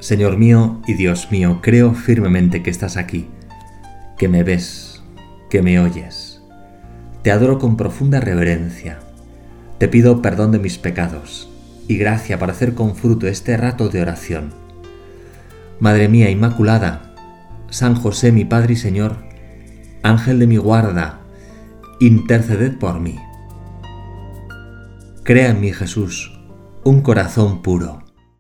Señor mío y Dios mío, creo firmemente que estás aquí, que me ves, que me oyes. Te adoro con profunda reverencia. Te pido perdón de mis pecados y gracia para hacer con fruto este rato de oración. Madre mía Inmaculada, San José mi Padre y Señor, Ángel de mi guarda, interceded por mí. Crea en mí, Jesús, un corazón puro.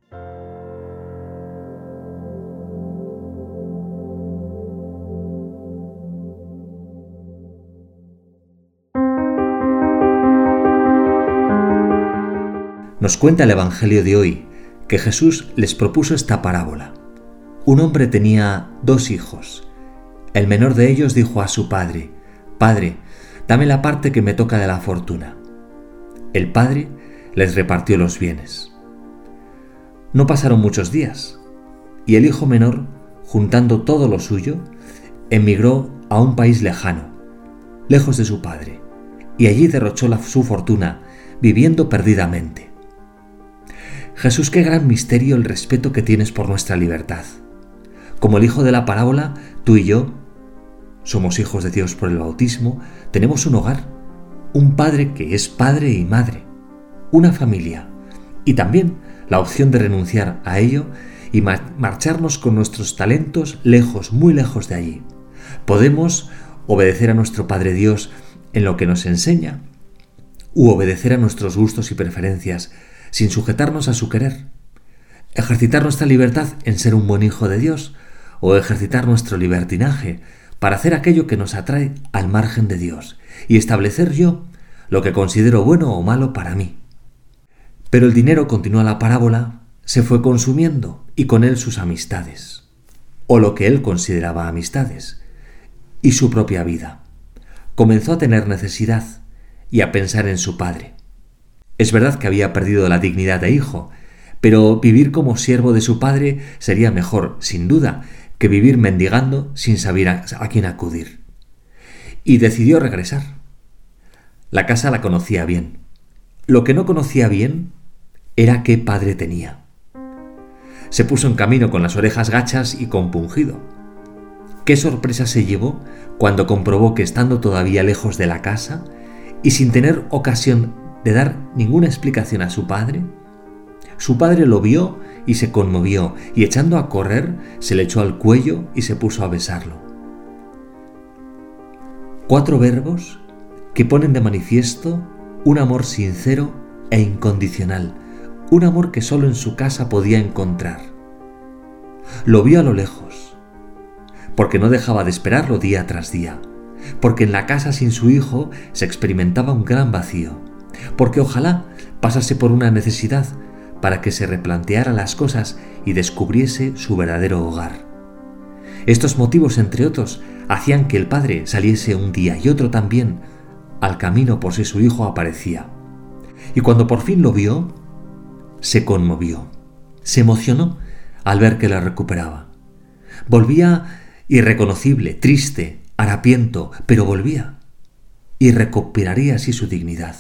Nos cuenta el Evangelio de hoy que Jesús les propuso esta parábola. Un hombre tenía 2 hijos. El menor de ellos dijo a su padre: «Padre, dame la parte que me toca de la fortuna». El padre les repartió los bienes. No pasaron muchos días, y el hijo menor, juntando todo lo suyo, emigró a un país lejano, lejos de su padre, y allí derrochó su fortuna, viviendo perdidamente. Jesús, qué gran misterio el respeto que tienes por nuestra libertad. Como el hijo de la parábola, tú y yo somos hijos de Dios por el bautismo, tenemos un hogar, un padre que es padre y madre, una familia, y también la opción de renunciar a ello y marcharnos con nuestros talentos lejos, muy lejos de allí. Podemos obedecer a nuestro Padre Dios en lo que nos enseña, u obedecer a nuestros gustos y preferencias, sin sujetarnos a su querer, ejercitar nuestra libertad en ser un buen hijo de Dios, o ejercitar nuestro libertinaje para hacer aquello que nos atrae al margen de Dios y establecer yo lo que considero bueno o malo para mí. Pero el dinero, continúa la parábola, se fue consumiendo y con él sus amistades, o lo que él consideraba amistades, y su propia vida. Comenzó a tener necesidad y a pensar en su padre. Es verdad que había perdido la dignidad de hijo, pero vivir como siervo de su padre sería mejor, sin duda, que vivir mendigando sin saber a quién acudir. Y decidió regresar. La casa la conocía bien. Lo que no conocía bien era qué padre tenía. Se puso en camino con las orejas gachas y compungido. Qué sorpresa se llevó cuando comprobó que, estando todavía lejos de la casa y sin tener ocasión de dar ninguna explicación a su padre lo vio y se conmovió, y echando a correr se le echó al cuello y se puso a besarlo. 4 verbos que ponen de manifiesto un amor sincero e incondicional, un amor que solo en su casa podía encontrar. Lo vio a lo lejos, porque no dejaba de esperarlo día tras día, porque en la casa sin su hijo se experimentaba un gran vacío, porque ojalá pasase por una necesidad para que se replanteara las cosas y descubriese su verdadero hogar. Estos motivos, entre otros, hacían que el padre saliese un día y otro también al camino por si su hijo aparecía. Y cuando por fin lo vio, se conmovió, se emocionó al ver que la recuperaba. Volvía irreconocible, triste, harapiento, pero volvía y recuperaría así su dignidad.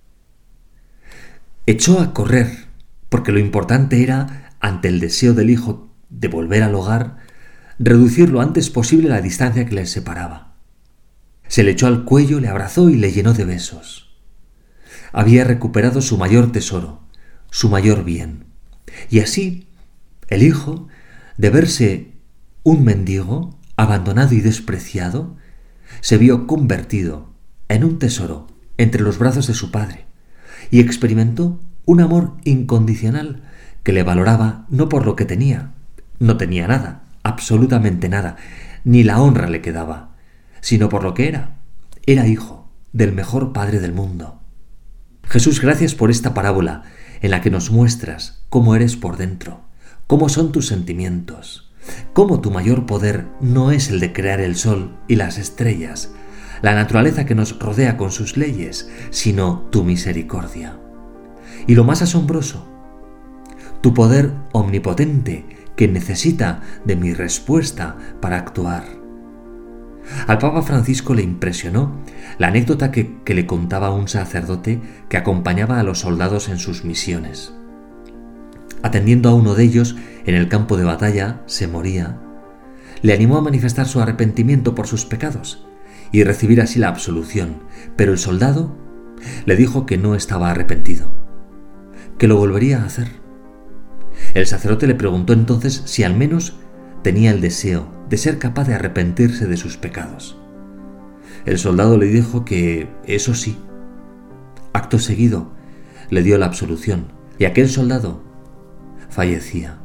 Echó a correr, porque lo importante era, ante el deseo del hijo de volver al hogar, reducir lo antes posible la distancia que les separaba. Se le echó al cuello, le abrazó y le llenó de besos. Había recuperado su mayor tesoro, su mayor bien. Y así, el hijo, de verse un mendigo, abandonado y despreciado, se vio convertido en un tesoro entre los brazos de su padre, y experimentó un amor incondicional que le valoraba no por lo que tenía, no tenía nada, absolutamente nada, ni la honra le quedaba, sino por lo que era hijo del mejor padre del mundo. Jesús, gracias por esta parábola en la que nos muestras cómo eres por dentro, cómo son tus sentimientos, cómo tu mayor poder no es el de crear el sol y las estrellas, la naturaleza que nos rodea con sus leyes, sino tu misericordia. Y lo más asombroso, tu poder omnipotente que necesita de mi respuesta para actuar. Al Papa Francisco le impresionó la anécdota que le contaba un sacerdote que acompañaba a los soldados en sus misiones. atendiendo a uno de ellos en el campo de batalla, se moría, le animó a manifestar su arrepentimiento por sus pecados y recibir así la absolución, pero el soldado le dijo que no estaba arrepentido, que lo volvería a hacer. El sacerdote le preguntó entonces si al menos tenía el deseo de ser capaz de arrepentirse de sus pecados. El soldado le dijo que eso sí. Acto seguido le dio la absolución y aquel soldado fallecía.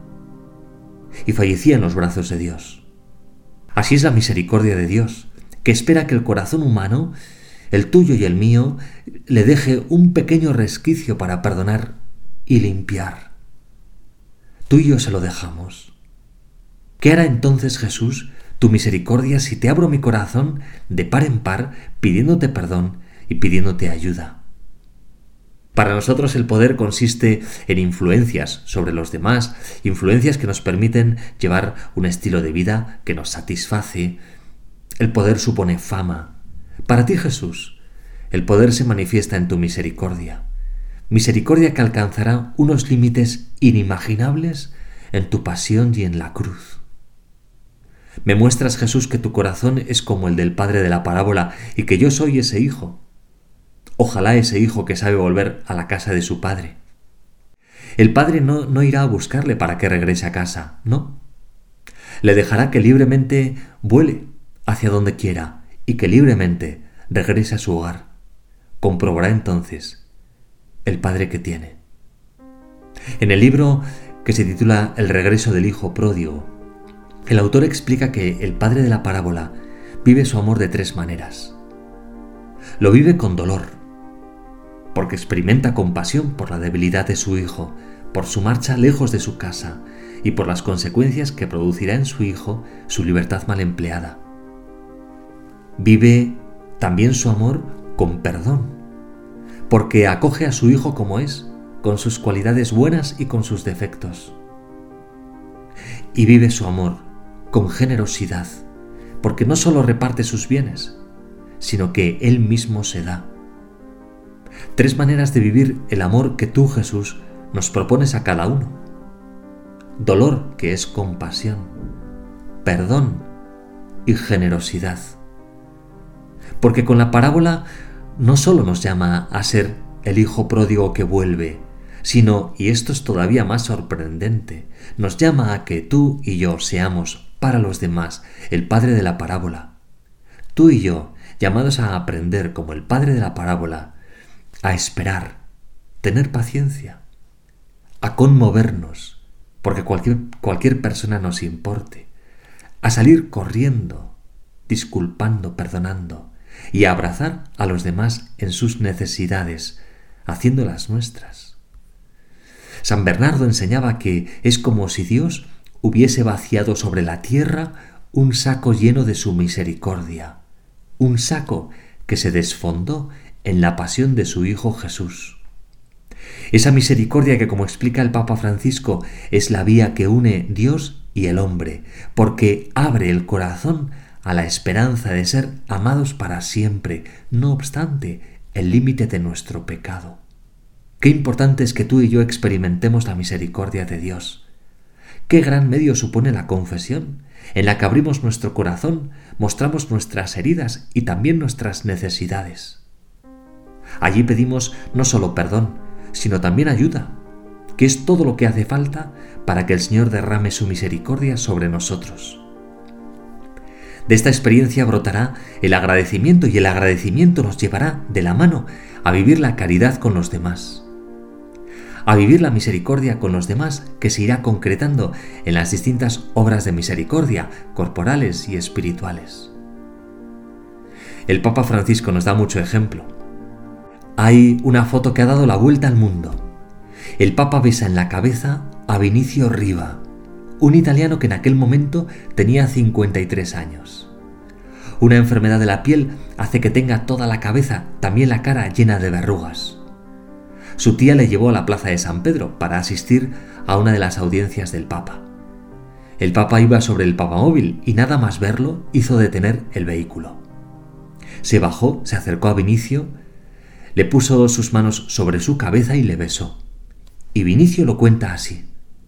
Y fallecía en los brazos de Dios. Así es la misericordia de Dios, que espera que el corazón humano, el tuyo y el mío, le deje un pequeño resquicio para perdonar y limpiar. Tú y yo se lo dejamos. ¿Qué hará entonces Jesús, tu misericordia, si te abro mi corazón de par en par, pidiéndote perdón y pidiéndote ayuda? Para nosotros el poder consiste en influencias sobre los demás, influencias que nos permiten llevar un estilo de vida que nos satisface. El poder supone fama. Para ti, Jesús, el poder se manifiesta en tu misericordia. Misericordia que alcanzará unos límites inimaginables en tu pasión y en la cruz. Me muestras, Jesús, que tu corazón es como el del padre de la parábola y que yo soy ese hijo. Ojalá ese hijo que sabe volver a la casa de su padre. El padre no irá a buscarle para que regrese a casa, no. Le dejará que libremente vuele hacia donde quiera y que libremente regrese a su hogar. Comprobará entonces el padre que tiene. En el libro que se titula El regreso del hijo pródigo, el autor explica que el padre de la parábola vive su amor de tres maneras. Lo vive con dolor, porque experimenta compasión por la debilidad de su hijo, por su marcha lejos de su casa y por las consecuencias que producirá en su hijo su libertad mal empleada. Vive también su amor con perdón, porque acoge a su hijo como es, con sus cualidades buenas y con sus defectos. Y vive su amor con generosidad, porque no solo reparte sus bienes, sino que él mismo se da. Tres maneras de vivir el amor que tú, Jesús, nos propones a cada uno. Dolor, que es compasión, perdón y generosidad. Porque con la parábola no solo nos llama a ser el hijo pródigo que vuelve, sino, y esto es todavía más sorprendente, nos llama a que tú y yo seamos para los demás el padre de la parábola. Tú y yo, llamados a aprender como el padre de la parábola, a esperar, tener paciencia, a conmovernos, porque cualquier persona nos importe, a salir corriendo, disculpando, perdonando, y a abrazar a los demás en sus necesidades, haciéndolas nuestras. San Bernardo enseñaba que es como si Dios hubiese vaciado sobre la tierra un saco lleno de su misericordia, un saco que se desfondó en la pasión de su Hijo Jesús. Esa misericordia que, como explica el Papa Francisco, es la vía que une Dios y el hombre, porque abre el corazón a la esperanza de ser amados para siempre, no obstante el límite de nuestro pecado. Qué importante es que tú y yo experimentemos la misericordia de Dios. Qué gran medio supone la confesión, en la que abrimos nuestro corazón, mostramos nuestras heridas y también nuestras necesidades. Allí pedimos no solo perdón, sino también ayuda, que es todo lo que hace falta para que el Señor derrame su misericordia sobre nosotros. De esta experiencia brotará el agradecimiento y el agradecimiento nos llevará de la mano a vivir la caridad con los demás, a vivir la misericordia con los demás que se irá concretando en las distintas obras de misericordia, corporales y espirituales. El Papa Francisco nos da mucho ejemplo. Hay una foto que ha dado la vuelta al mundo. El Papa besa en la cabeza a Vinicio Riva, un italiano que en aquel momento tenía 53 años. Una enfermedad de la piel hace que tenga toda la cabeza, también la cara, llena de verrugas. Su tía le llevó a la plaza de San Pedro para asistir a una de las audiencias del Papa. El Papa iba sobre el papamóvil y nada más verlo hizo detener el vehículo. Se bajó, se acercó a Vinicio, le puso sus manos sobre su cabeza y le besó. Y Vinicio lo cuenta así.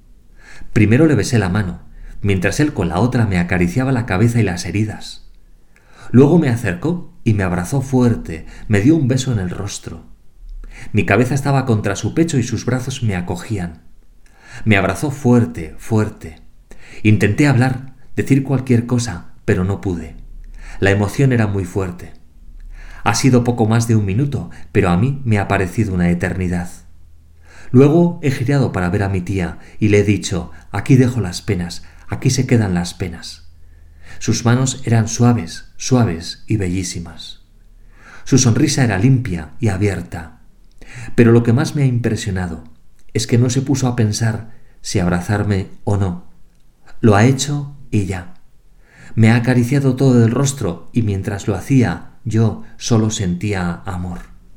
Primero le besé la mano, mientras él con la otra me acariciaba la cabeza y las heridas. Luego me acercó y me abrazó fuerte, me dio un beso en el rostro. Mi cabeza estaba contra su pecho y sus brazos me acogían. Me abrazó fuerte, fuerte. Intenté hablar, decir cualquier cosa, pero no pude. La emoción era muy fuerte. Ha sido poco más de 1 minuto, pero a mí me ha parecido una eternidad. Luego he girado para ver a mi tía y le he dicho: aquí dejo las penas, aquí se quedan las penas. Sus manos eran suaves, suaves y bellísimas. Su sonrisa era limpia y abierta. Pero lo que más me ha impresionado es que no se puso a pensar si abrazarme o no. Lo ha hecho y ya. Me ha acariciado todo el rostro y mientras lo hacía yo solo sentía amor.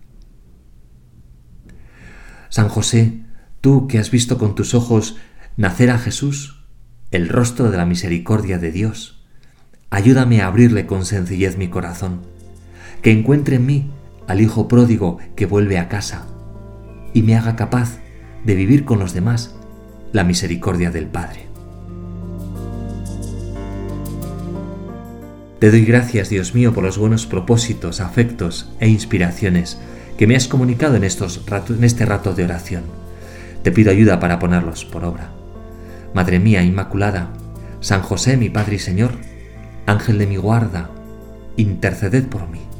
San José, tú que has visto con tus ojos nacer a Jesús, el rostro de la misericordia de Dios, ayúdame a abrirle con sencillez mi corazón, que encuentre en mí al hijo pródigo que vuelve a casa y me haga capaz de vivir con los demás la misericordia del Padre. Te doy gracias, Dios mío, por los buenos propósitos, afectos e inspiraciones que me has comunicado en este rato de oración. Te pido ayuda para ponerlos por obra. Madre mía Inmaculada, San José, mi Padre y Señor, Ángel de mi guarda, interceded por mí.